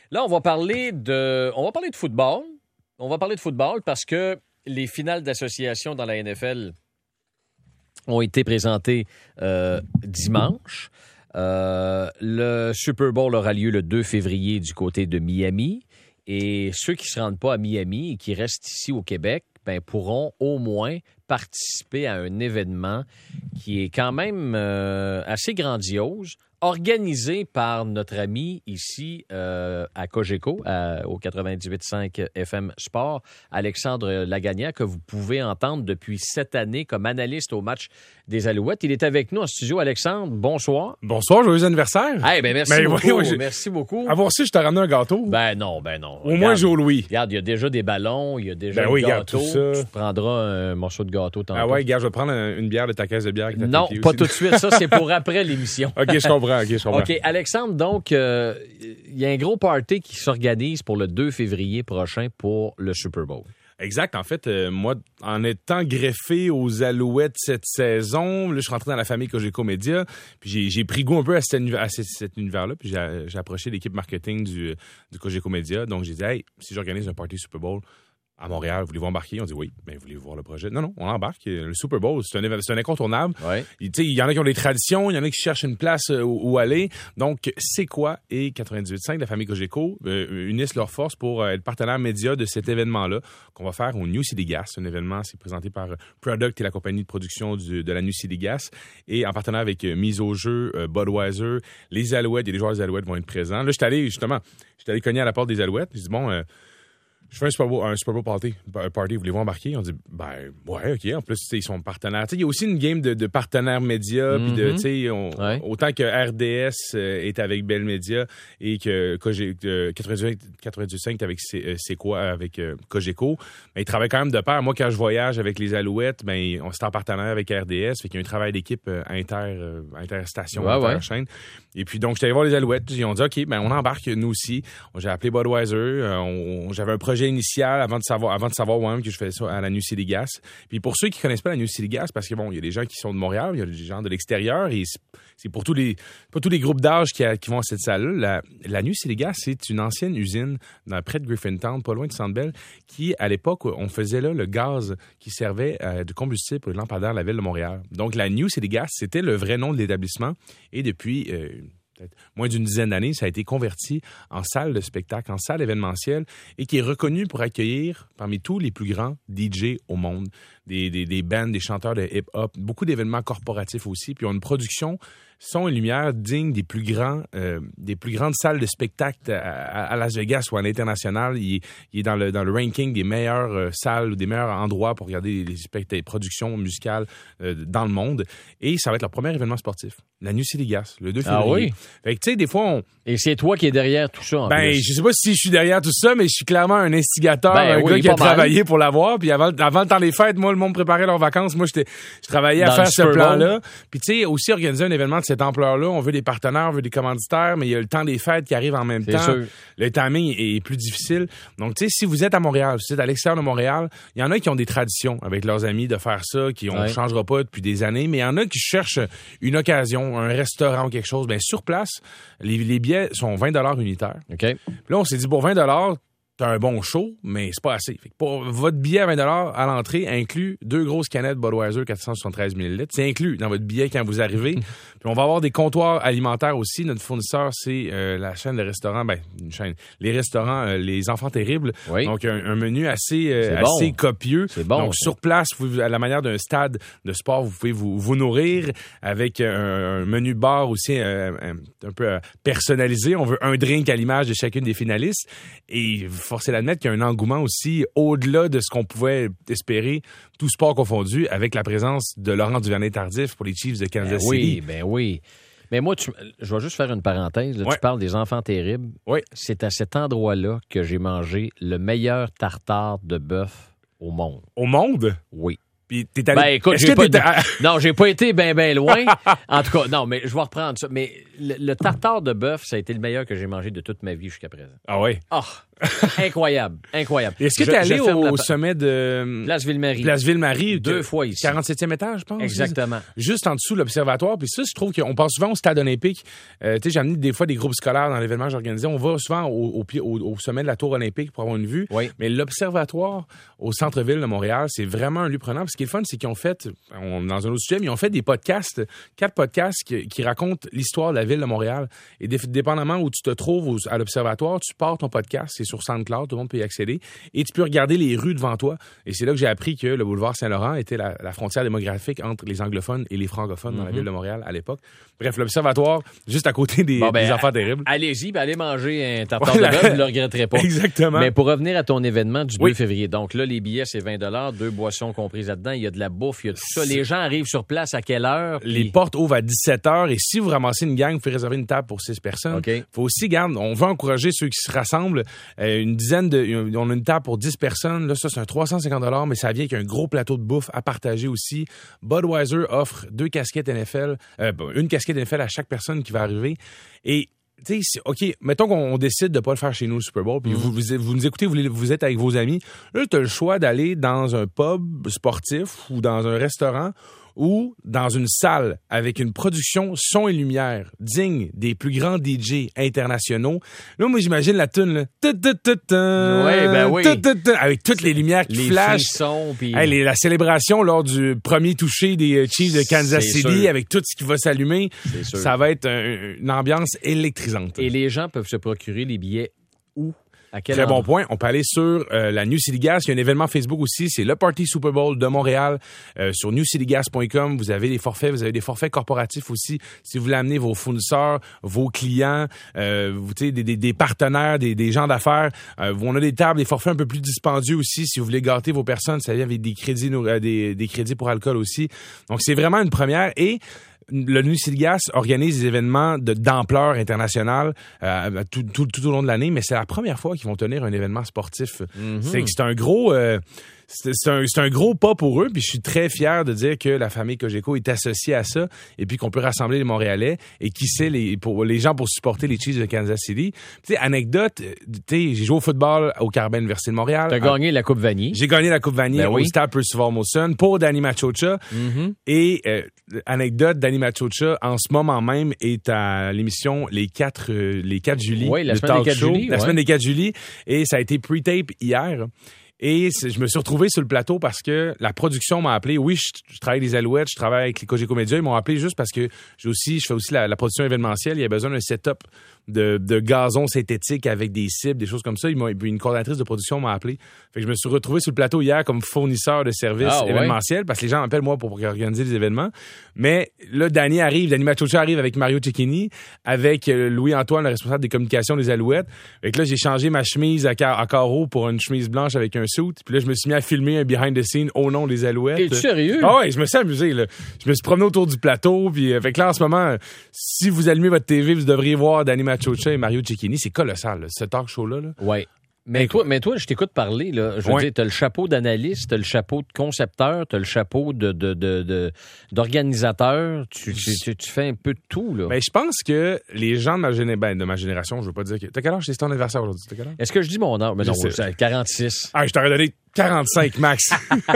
Là, on va parler de football. On va parler de football parce que les finales d'association dans la NFL ont été présentées dimanche. Le Super Bowl aura lieu le 2 février du côté de Miami. Et ceux qui ne se rendent pas à Miami et qui restent ici au Québec pourront au moins participer à un événement qui est quand même assez grandiose, organisé par notre ami ici à Cogeco, au 98.5 FM Sport, Alexandre Lagagna, que vous pouvez entendre depuis cette année comme analyste au match des Alouettes. Il est avec nous en studio. Alexandre, bonsoir. Bonsoir, joyeux anniversaire. Merci beaucoup. Merci beaucoup. Avoir su, je t'ai ramené un gâteau. Ben non. Au moins, Joe Louis. Regarde, il y a déjà des ballons, il y a déjà un gâteau. Tu prendras un morceau de gâteau tantôt. Ah ouais, regarde, je vais prendre une bière de ta caisse de bière. Non, pas tout de suite. Ça, c'est pour après l'émission. OK, je comprends. OK, Alexandre, donc, il y a un gros party qui s'organise pour le 2 février prochain pour le Super Bowl. Exact. En fait, moi, en étant greffé aux Alouettes cette saison, là, je suis rentré dans la famille Cogeco Média, puis j'ai pris goût un peu à cet univers-là, puis j'ai approché l'équipe marketing du Cogeco Média. Donc, j'ai dit, hey, si j'organise un party Super Bowl à Montréal, voulez-vous embarquer? On dit oui. Ben, voulez-vous voir le projet? Non, on embarque. Le Super Bowl, c'est un incontournable. Ouais. Il y en a qui ont des traditions, il y en a qui cherchent une place où aller. Donc, c'est quoi? Et 98.5, la famille Cogeco, unissent leurs forces pour être partenaire média de cet événement-là qu'on va faire au New City Gas. Un événement, c'est présenté par Product et la compagnie de production de la New City Gas. Et en partenariat avec Mise au jeu, Budweiser, les Alouettes et les joueurs des Alouettes vont être présents. Là, j'étais allé cogner à la porte des Alouettes. J'ai dit, bon... je fais un Super Bowl party, voulez-vous embarquer? On dit, ben, ouais, OK. En plus, ils sont partenaires. Il y a aussi une game de partenaires médias, puis autant que RDS est avec Bell Media et que 98.5 est avec c'est quoi avec Cogeco, ben, ils travaillent quand même de pair. Moi, quand je voyage avec les Alouettes, ben, on s'est en partenaire avec RDS, fait qu'il y a un travail d'équipe interstation, chaîne. Et puis, donc, j'étais allé voir les Alouettes, ils ont dit, OK, ben, on embarque, nous aussi. J'ai appelé Budweiser, j'avais un projet initial avant de savoir que je faisais ça à la New City Gas. Puis pour ceux qui connaissent pas la New City Gas, parce que bon, il y a des gens qui sont de Montréal, il y a des gens de l'extérieur, et c'est pour tous les groupes d'âge qui vont à cette salle-là. La New City Gas, c'est une ancienne usine près de Griffintown, pas loin de Sandbell, qui, à l'époque, on faisait là le gaz qui servait de combustible pour les lampadaires de la ville de Montréal. Donc la New City Gas, c'était le vrai nom de l'établissement, et depuis... peut-être moins d'une dizaine d'années, ça a été converti en salle de spectacle, en salle événementielle, et qui est reconnu pour accueillir parmi tous les plus grands DJ au monde, des bands, des chanteurs de hip-hop, beaucoup d'événements corporatifs aussi, puis on a une production son et lumière digne des plus grandes salles de spectacle à Las Vegas ou à l'international. Il est dans le ranking des meilleures salles ou des meilleurs endroits pour regarder les productions musicales dans le monde. Et ça va être leur premier événement sportif. La New City Gas, le 2 février. Ah oui? Fait que, tu sais, des fois, Et c'est toi qui es derrière tout ça, en plus. je sais pas si je suis derrière tout ça, mais je suis clairement un instigateur, un gars qui a pas mal. travaillé pour l'avoir. Puis avant le temps des fêtes, moi, le monde préparait leurs vacances. Moi, je travaillais à Dans faire le ce Super plan-là. Puis, tu sais, aussi organiser un événement de cette ampleur-là, on veut des partenaires, on veut des commanditaires, mais il y a le temps des fêtes qui arrive en même temps. Sûr. Le timing est plus difficile. Donc, tu sais, si vous êtes à Montréal, si vous êtes à l'extérieur de Montréal, il y en a qui ont des traditions avec leurs amis de faire ça, on changera pas depuis des années, mais il y en a qui cherchent une occasion, un restaurant ou quelque chose. Bien, sur place, les billets sont 20$ unitaires. OK. Puis là, on s'est dit, pour 20$, t'as un bon show, mais c'est pas assez. Fait que pour votre billet à 20$ à l'entrée inclut 2 grosses canettes Budweiser 473 ml. C'est inclus dans votre billet quand vous arrivez. Puis on va avoir des comptoirs alimentaires aussi. Notre fournisseur, c'est la chaîne de restaurants, les restaurants Les Enfants Terribles. Oui. Donc un menu assez bon. copieux. C'est bon. Donc sur place, à la manière d'un stade de sport, vous pouvez vous nourrir avec un menu bar aussi un peu personnalisé. On veut un drink à l'image de chacune des finalistes. Et forcé d'admettre qu'il y a un engouement aussi au-delà de ce qu'on pouvait espérer, tout sport confondu, avec la présence de Laurent Duvernay-Tardif pour les Chiefs de Kansas City. Oui. Mais moi, je vais juste faire une parenthèse. Là, tu parles des Enfants Terribles. Oui. C'est à cet endroit-là que j'ai mangé le meilleur tartare de bœuf au monde. Au monde? Oui. Puis t'es allé... écoute, non, j'ai pas été bien loin. En tout cas, non, mais je vais reprendre ça. Mais le tartare de bœuf, ça a été le meilleur que j'ai mangé de toute ma vie jusqu'à présent. Ah ouais? Ah, Incroyable. Est-ce que tu es allé au sommet de Place Ville-Marie? Place Ville-Marie. 2 fois ici. 47e étage, je pense. Exactement. Juste en dessous de l'observatoire. Puis ça, je trouve qu'on passe souvent au stade olympique. Tu sais, j'ai amené des fois des groupes scolaires dans l'événement que j'organisais. On va souvent au sommet de la tour olympique pour avoir une vue. Oui. Mais l'observatoire au centre-ville de Montréal, c'est vraiment un lieu prenant. Puis ce qui est le fun, c'est qu'ils ont fait, dans un autre sujet, mais ils ont fait des podcasts, 4 podcasts qui racontent l'histoire de la ville de Montréal. Et dépendamment où tu te trouves à l'observatoire, tu pars ton podcast. C'est sur SoundCloud, tout le monde peut y accéder. Et tu peux regarder les rues devant toi. Et c'est là que j'ai appris que le boulevard Saint-Laurent était la frontière démographique entre les anglophones et les francophones dans la ville de Montréal à l'époque. Bref, l'observatoire, juste à côté des enfants terribles. Allez-y, allez manger un tartare de bœuf, vous ne le regretterez pas. Exactement. Mais pour revenir à ton événement du 2 février, donc là, les billets, c'est 20 $, 2 boissons comprises là-dedans, il y a de la bouffe, il y a tout ça. Les gens arrivent sur place à quelle heure? Les portes ouvrent à 17h et si vous ramassez une gang, vous pouvez réserver une table pour 6 personnes. Okay. Faut aussi, on veut encourager ceux qui se rassemblent. On a une table pour 10 personnes. Là, ça, c'est un 350 $, mais ça vient avec un gros plateau de bouffe à partager aussi. Budweiser offre 2 casquettes NFL, une casquette NFL à chaque personne qui va arriver. Et tu sais, OK, mettons qu'on décide de pas le faire chez nous, le Super Bowl, puis vous nous écoutez, vous êtes avec vos amis. Là, tu as le choix d'aller dans un pub sportif ou dans un restaurant ou dans une salle avec une production son et lumière digne des plus grands DJ internationaux. Là, moi, j'imagine la toune, là. Oui. Avec toutes les lumières qui flashent. Puis... Hey, la célébration lors du premier toucher des Chiefs de Kansas City, avec tout ce qui va s'allumer, ça va être une ambiance électrisante. Et les gens peuvent se procurer les billets où? Très bon point. On peut aller sur la New City Gas. Il y a un événement Facebook aussi. C'est le Party Super Bowl de Montréal. Sur newcitygas.com, vous avez des forfaits. Vous avez des forfaits corporatifs aussi. Si vous voulez amener vos fournisseurs, vos clients, des partenaires, des gens d'affaires. On a des tables, des forfaits un peu plus dispendieux aussi. Si vous voulez gâter vos personnes, ça vient avec des crédits, des crédits pour alcool aussi. Donc, c'est vraiment une première. Et le New City Gas organise des événements d'ampleur internationale tout au long de l'année, mais c'est la première fois qu'ils vont tenir un événement sportif. C'est un gros... C'est un gros pas pour eux, puis je suis très fier de dire que la famille Cogeco est associée à ça, et puis qu'on peut rassembler les Montréalais, et qui sait, les gens pour supporter les Chiefs de Kansas City. Tu sais, anecdote, j'ai joué au football au Carabin Université de Montréal. T'as gagné la Coupe Vanier. J'ai gagné la Coupe Vanier au Stade Percival Molson pour Danny Machocha. Et anecdote, Danny Machocha, en ce moment même, est à l'émission Les 4 juillet. Oui, la semaine des 4 juillet. La semaine des 4 juillet. Et ça a été pre-tape hier. Et je me suis retrouvé sur le plateau parce que la production m'a appelé. Oui, je travaille les Alouettes, je travaille avec les Cogeco Média. Ils m'ont appelé juste parce que je fais aussi la production événementielle. Il y a besoin d'un setup de gazon synthétique avec des cibles, des choses comme ça. Une coordinatrice de production m'a appelé. Fait que je me suis retrouvé sur le plateau hier comme fournisseur de services événementiels parce que les gens m'appellent moi pour organiser des événements. Mais là, Danny Machocha arrive avec Mario Cecchini, avec Louis-Antoine, le responsable des communications des Alouettes. Fait que là, j'ai changé ma chemise à carreaux pour une chemise blanche avec un suit. Puis là, je me suis mis à filmer un behind the scene au nom des Alouettes. Es-tu sérieux? Ah ouais, je me suis amusé, là. Je me suis promené autour du plateau. Puis fait que là, en ce moment, si vous allumez votre TV, vous devriez voir Danny Machocha et Mario Cecchini. C'est colossal, là, ce talk show-là. Là. Ouais. Mais toi, je t'écoute parler, là. Je veux dire, t'as le chapeau d'analyste, t'as le chapeau de concepteur, t'as le chapeau d'organisateur. Tu fais un peu de tout, là. Ben, je pense que les gens de ma génération, je veux pas dire que... T'as quel âge? C'est ton anniversaire aujourd'hui? T'as quel âge? Est-ce que je dis mon âge? Mais non, c'est 46. Ah, je t'aurais donné 45 max.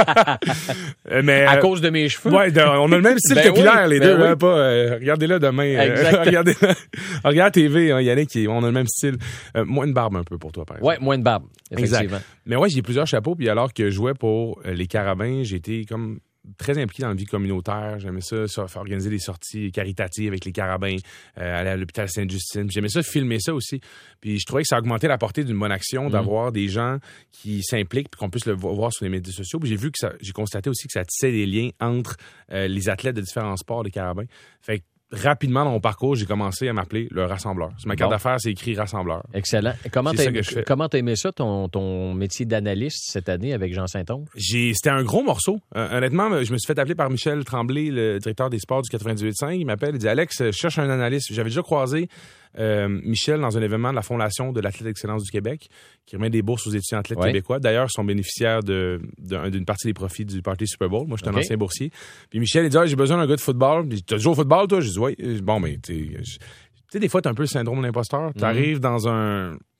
Mais, à cause de mes cheveux? Ouais, on a le même style capillaire, les deux. Oui. Hein, regardez-le demain. Regarde TV, hein, Yannick, on a le même style. Moins une barbe un peu pour toi, par exemple. Ouais, moins de barbe, effectivement. Exact. Mais ouais, j'ai plusieurs chapeaux. Puis alors que je jouais pour les Carabins, j'ai été comme très impliqué dans la vie communautaire. J'aimais ça organiser des sorties caritatives avec les Carabins, aller à l'hôpital Sainte-Justine. J'aimais ça filmer ça aussi. Puis je trouvais que ça augmentait la portée d'une bonne action d'avoir des gens qui s'impliquent puis qu'on puisse le voir sur les médias sociaux. Puis j'ai constaté aussi que ça tissait des liens entre les athlètes de différents sports des Carabins. Fait que rapidement dans mon parcours, j'ai commencé à m'appeler le rassembleur. Sur ma carte d'affaires, c'est écrit rassembleur. Excellent. Comment t'as aimé ça, ton métier d'analyste cette année avec Jean Saint-Onge? C'était un gros morceau. Honnêtement, je me suis fait appeler par Michel Tremblay, le directeur des sports du 98.5. Il m'appelle, il dit « Alex, je cherche un analyste. » J'avais déjà croisé Michel dans un événement de la Fondation de l'Athlète d'Excellence du Québec qui remet des bourses aux étudiants athlètes québécois. D'ailleurs, ils sont bénéficiaires d'une partie des profits du Party Super Bowl. Moi, j'étais un ancien boursier. Puis Michel, il dit j'ai besoin d'un gars de football. T'as joué au football, toi? J'ai dit oui. Bon, mais tu sais, des fois, t'as un peu le syndrome de l'imposteur. T'arrives dans un...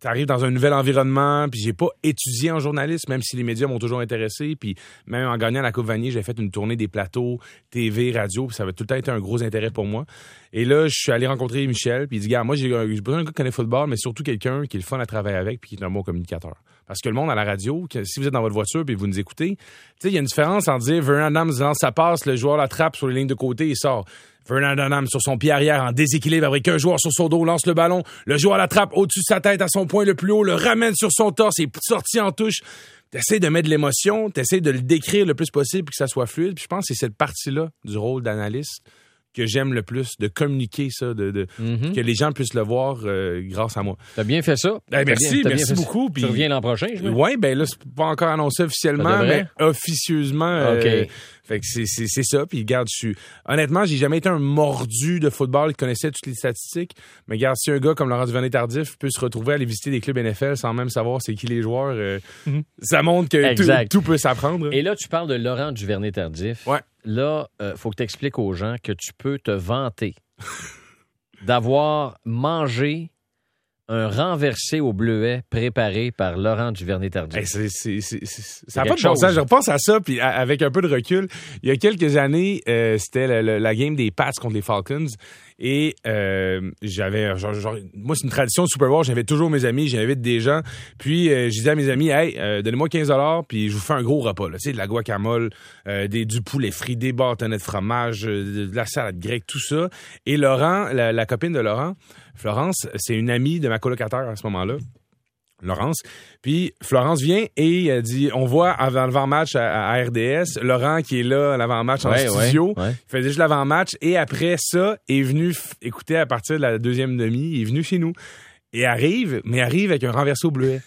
t'arrives dans un nouvel environnement, puis j'ai pas étudié en journalisme, même si les médias m'ont toujours intéressé, puis même en gagnant la Coupe Vanier, j'ai fait une tournée des plateaux, TV, radio, puis ça avait tout le temps été un gros intérêt pour moi. Et là, je suis allé rencontrer Michel, puis il dit, gars, moi, j'ai besoin d'un gars qui connaît le football, mais surtout quelqu'un qui est le fun à travailler avec, puis qui est un bon communicateur. Parce que le monde à la radio, si vous êtes dans votre voiture puis vous nous écoutez, tu sais, il y a une différence en dire Vernon Adams lance sa passe, le joueur l'attrape sur les lignes de côté, il sort. Vernon Adams sur son pied arrière en déséquilibre avec un joueur sur son dos, lance le ballon, le joueur l'attrape au-dessus de sa tête à son point le plus haut, le ramène sur son torse et sorti en touche. T'essaies de mettre de l'émotion, t'essaies de le décrire le plus possible pour que ça soit fluide. Puis je pense que c'est cette partie-là du rôle d'analyste que j'aime le plus, de communiquer ça, que les gens puissent le voir grâce à moi. T'as bien fait ça. Merci beaucoup. Tu reviens l'an prochain, je veux. Oui, ben là, c'est pas encore annoncé officiellement, mais officieusement. OK. Fait que c'est ça. Puis regarde, honnêtement, j'ai jamais été un mordu de football qui connaissait toutes les statistiques. Mais regarde, si un gars comme Laurent Duvernay-Tardif peut se retrouver à aller visiter des clubs NFL sans même savoir c'est qui les joueurs, ça montre que tout peut s'apprendre. Et là, tu parles de Laurent Duvernay-Tardif. Ouais. Là, faut que tu expliques aux gens que tu peux te vanter d'avoir mangé un renversé au bleuet préparé par Laurent Duvernay-Tardif. Hey, ça n'a pas de bon sens. Je repense à ça, puis avec un peu de recul. Il y a quelques années, c'était la game des Pats contre les Falcons. Et j'avais moi, c'est une tradition de Super Bowl, j'invite toujours mes amis, j'invite des gens. Puis je disais à mes amis, hey, donnez-moi 15$, puis je vous fais un gros repas. Tu sais, de la guacamole, du poulet frit, des bâtonnets de fromage, de la salade grecque, tout ça. Et Laurent, la copine de Laurent, Florence, c'est une amie de ma colocataire à ce moment-là. Laurence. Puis Florence vient et elle dit, on voit avant l'avant-match à RDS, Laurent qui est là à l'avant-match en studio, il faisait juste l'avant-match et après ça, est venu écouter à partir de la deuxième demi, il est venu chez nous. Et arrive avec un renversé au bleuet.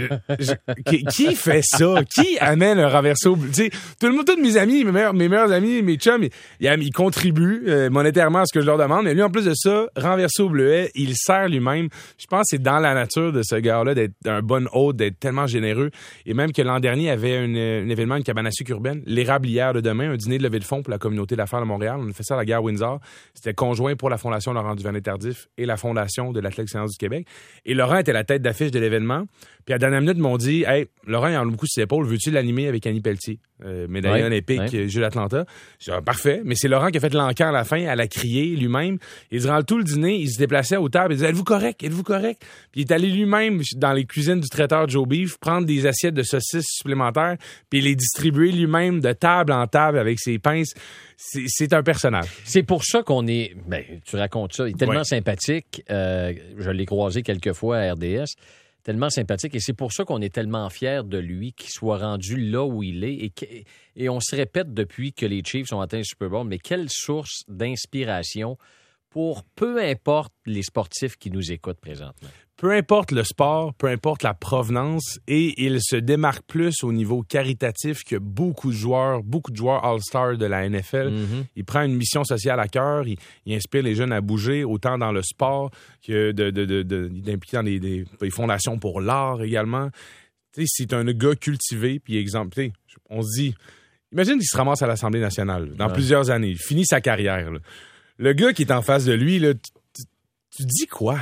Qui fait ça? Qui amène un renversé au bleuet? Tu sais, tous mes amis, mes meilleurs amis, mes chums, ils contribuent monétairement à ce que je leur demande. Mais lui, en plus de ça, renversé au bleuet, il sert lui-même. Je pense que c'est dans la nature de ce gars-là d'être un bon hôte, d'être tellement généreux. Et même que l'an dernier, il y avait un événement, une cabane à sucre urbaine, l'érablière de demain, un dîner de levée de fonds pour la communauté d'affaires de Montréal. On a fait ça à la gare Windsor. C'était conjoint pour la Fondation Laurent Duvernay-Tardif et la Fondation de l'Athlète Excellence du Québec. Et Laurent était la tête d'affiche de l'événement. Puis à la dernière minute, ils m'ont dit, hey, Laurent, il en a beaucoup sur ses épaules, veux-tu l'animer avec Annie Pelletier, médaillée olympique, Jeux d'Atlanta? J'ai dit, parfait. Mais c'est Laurent qui a fait l'encan à la fin, elle a crié lui-même. Et durant tout le dîner, il se déplaçait aux tables, il disait, êtes-vous correct? Êtes-vous correct? Puis il est allé lui-même dans les cuisines du traiteur Joe Beef, prendre des assiettes de saucisses supplémentaires, puis les distribuer lui-même de table en table avec ses pinces. C'est un personnage. C'est pour ça qu'on est... Ben, tu racontes ça. Il est tellement sympathique. Je l'ai croisé quelques fois à RDS. Tellement sympathique. Et c'est pour ça qu'on est tellement fiers de lui qu'il soit rendu là où il est. Et on se répète depuis que les Chiefs ont atteint le Super Bowl. Mais quelle source d'inspiration pour peu importe les sportifs qui nous écoutent présentement. Peu importe le sport, peu importe la provenance, et il se démarque plus au niveau caritatif que beaucoup de joueurs All-Stars de la NFL. Mm-hmm. Il prend une mission sociale à cœur, il inspire les jeunes à bouger, autant dans le sport que d'impliquer dans des fondations pour l'art également. Tu sais, c'est un gars cultivé, puis exemple, on se dit, imagine qu'il se ramasse à l'Assemblée nationale dans plusieurs années, il finit sa carrière. Là. Le gars qui est en face de lui, là, tu dis quoi?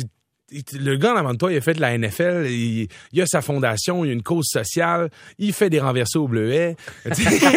Le gars en avant de toi, il a fait de la NFL, il a sa fondation, il a une cause sociale, il fait des renversés au bleuet. Il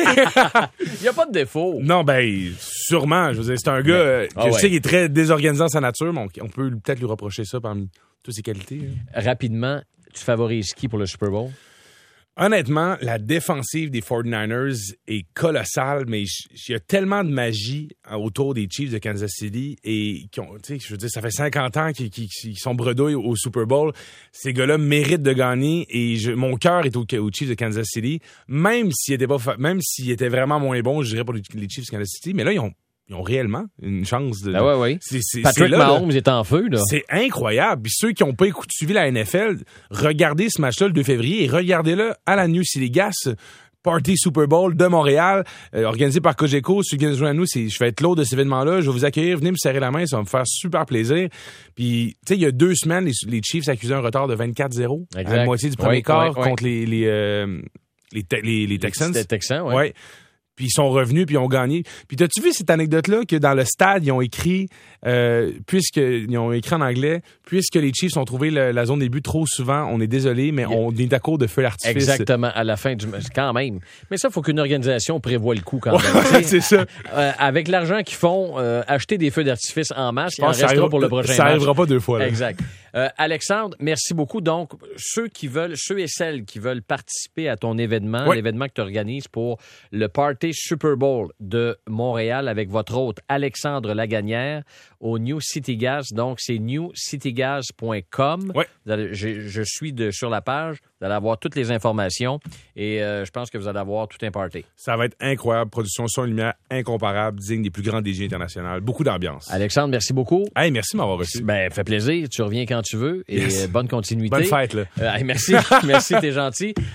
n'y a pas de défaut. Non, ben, sûrement. Je veux dire, c'est un gars je sais qu'il est très désorganisant de sa nature, mais on peut peut-être lui reprocher ça parmi toutes ses qualités. Rapidement, tu favorises qui pour le Super Bowl? Honnêtement, la défensive des 49ers est colossale, mais il y a tellement de magie autour des Chiefs de Kansas City et je veux dire, ça fait 50 ans qu'ils sont bredouilles au Super Bowl. Ces gars-là méritent de gagner et mon cœur est aux Chiefs de Kansas City, même s'ils étaient vraiment moins bons, je dirais pour les Chiefs de Kansas City, mais là, ils ont réellement une chance de... Ah ouais. Patrick Mahomes est en feu, là. C'est incroyable. Puis ceux qui n'ont pas suivi la NFL, regardez ce match-là le 2 février et regardez-le à la New City Gas Party Super Bowl de Montréal, organisé par Cogeco. Ceux qui nous joignent à nous, je vais être l'hôte de cet événement-là. Je vais vous accueillir. Venez me serrer la main. Ça va me faire super plaisir. Puis, tu sais, il y a 2 semaines, les Chiefs accusaient un retard de 24-0 à la moitié du premier quart contre les Texans. Les Texans, ouais. puis ils sont revenus, puis ils ont gagné. Puis t'as-tu vu cette anecdote-là que dans le stade, ils ont écrit, puisqu'ils ont écrit en anglais, puisque les Chiefs ont trouvé la zone des buts trop souvent, on est désolé, mais on est d'accord de feu d'artifice. Exactement, à la fin du match, quand même. Mais ça, il faut qu'une organisation prévoie le coup quand même. C'est ça. Avec l'argent qu'ils font, acheter des feux d'artifice en masse, il en restera pour le prochain match. Ça n'arrivera pas 2 fois. Là. Exact. Alexandre, merci beaucoup. Donc, ceux et celles qui veulent participer à ton événement, l'événement que tu organises pour le Party Super Bowl de Montréal avec votre hôte Alexandre Lagagnère au New City Gas. Donc, c'est newcitygas.com. Ouais. Je suis sur la page. Vous allez avoir toutes les informations et je pense que vous allez avoir tout un party. Ça va être incroyable. Production son et lumière incomparable, digne des plus grands DJ internationaux. Beaucoup d'ambiance. Alexandre, merci beaucoup. Hey, merci de m'avoir reçu. Fait plaisir. Tu reviens quand tu veux et bonne continuité. Bonne fête, là. Merci. Merci, t'es gentil.